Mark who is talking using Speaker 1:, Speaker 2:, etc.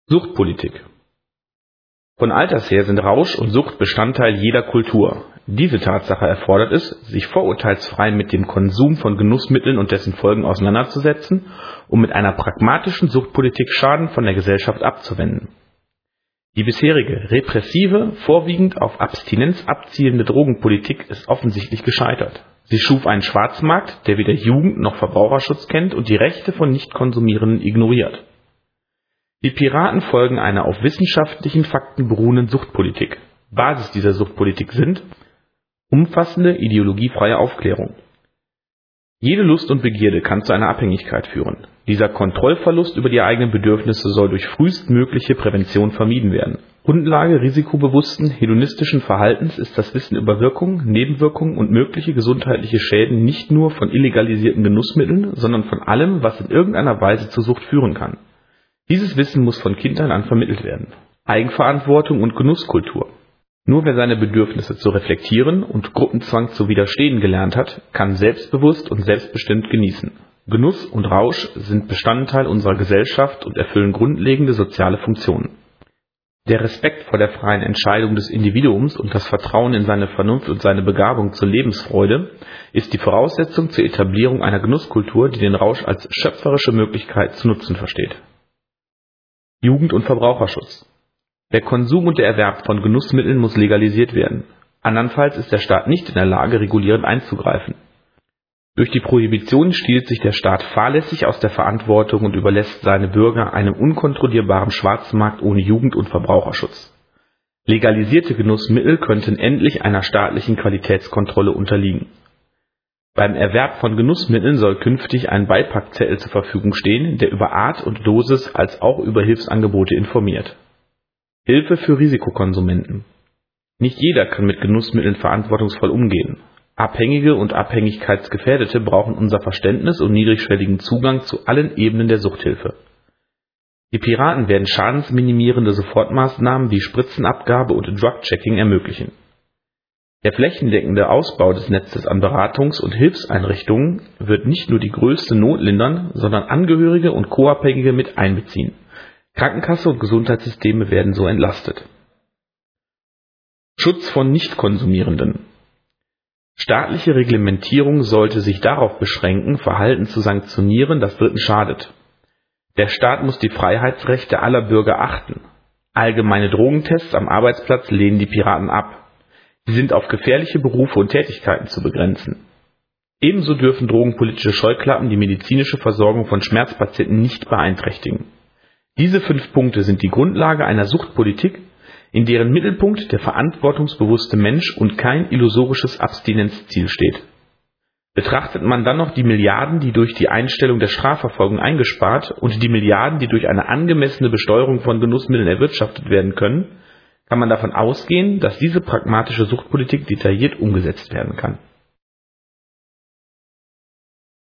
Speaker 1: Suchtpolitik. Von alters her sind Rausch und Sucht Bestandteil jeder Kultur. Diese Tatsache erfordert es, sich vorurteilsfrei mit dem Konsum von Genussmitteln und dessen Folgen auseinanderzusetzen, um mit einer pragmatischen Suchtpolitik Schaden von der Gesellschaft abzuwenden. Die bisherige, repressive, vorwiegend auf Abstinenz abzielende Drogenpolitik ist offensichtlich gescheitert. Sie schuf einen Schwarzmarkt, der weder Jugend- noch Verbraucherschutz kennt und die Rechte von Nichtkonsumierenden ignoriert. Die Piraten folgen einer auf wissenschaftlichen Fakten beruhenden Suchtpolitik. Basis dieser Suchtpolitik sind umfassende ideologiefreie Aufklärung. Jede Lust und Begierde kann zu einer Abhängigkeit führen. Dieser Kontrollverlust über die eigenen Bedürfnisse soll durch frühestmögliche Prävention vermieden werden. Grundlage risikobewussten, hedonistischen Verhaltens ist das Wissen über Wirkung, Nebenwirkungen und mögliche gesundheitliche Schäden nicht nur von illegalisierten Genussmitteln, sondern von allem, was in irgendeiner Weise zur Sucht führen kann. Dieses Wissen muss von Kindheit an vermittelt werden. Eigenverantwortung und Genusskultur. Nur wer seine Bedürfnisse zu reflektieren und Gruppenzwang zu widerstehen gelernt hat, kann selbstbewusst und selbstbestimmt genießen. Genuss und Rausch sind Bestandteil unserer Gesellschaft und erfüllen grundlegende soziale Funktionen. Der Respekt vor der freien Entscheidung des Individuums und das Vertrauen in seine Vernunft und seine Begabung zur Lebensfreude ist die Voraussetzung zur Etablierung einer Genusskultur, die den Rausch als schöpferische Möglichkeit zu nutzen versteht. Jugend- und Verbraucherschutz. Der Konsum und der Erwerb von Genussmitteln muss legalisiert werden. Andernfalls ist der Staat nicht in der Lage, regulierend einzugreifen. Durch die Prohibition stiehlt sich der Staat fahrlässig aus der Verantwortung und überlässt seine Bürger einem unkontrollierbaren Schwarzmarkt ohne Jugend- und Verbraucherschutz. Legalisierte Genussmittel könnten endlich einer staatlichen Qualitätskontrolle unterliegen. Beim Erwerb von Genussmitteln soll künftig ein Beipackzettel zur Verfügung stehen, der über Art und Dosis als auch über Hilfsangebote informiert. Hilfe für Risikokonsumenten. Nicht jeder kann mit Genussmitteln verantwortungsvoll umgehen. Abhängige und Abhängigkeitsgefährdete brauchen unser Verständnis und niedrigschwelligen Zugang zu allen Ebenen der Suchthilfe. Die Piraten werden schadensminimierende Sofortmaßnahmen wie Spritzenabgabe und Drug-Checking ermöglichen. Der flächendeckende Ausbau des Netzes an Beratungs- und Hilfseinrichtungen wird nicht nur die größte Not lindern, sondern Angehörige und Co-Abhängige mit einbeziehen. Krankenkasse und Gesundheitssysteme werden so entlastet. Schutz von Nichtkonsumierenden. Staatliche Reglementierung sollte sich darauf beschränken, Verhalten zu sanktionieren, das Dritten schadet. Der Staat muss die Freiheitsrechte aller Bürger achten. Allgemeine Drogentests am Arbeitsplatz lehnen die Piraten ab. Sie sind auf gefährliche Berufe und Tätigkeiten zu begrenzen. Ebenso dürfen drogenpolitische Scheuklappen die medizinische Versorgung von Schmerzpatienten nicht beeinträchtigen. Diese 5 Punkte sind die Grundlage einer Suchtpolitik, in deren Mittelpunkt der verantwortungsbewusste Mensch und kein illusorisches Abstinenzziel steht. Betrachtet man dann noch die Milliarden, die durch die Einstellung der Strafverfolgung eingespart und die Milliarden, die durch eine angemessene Besteuerung von Genussmitteln erwirtschaftet werden können, kann man davon ausgehen, dass diese pragmatische Suchtpolitik detailliert umgesetzt werden kann.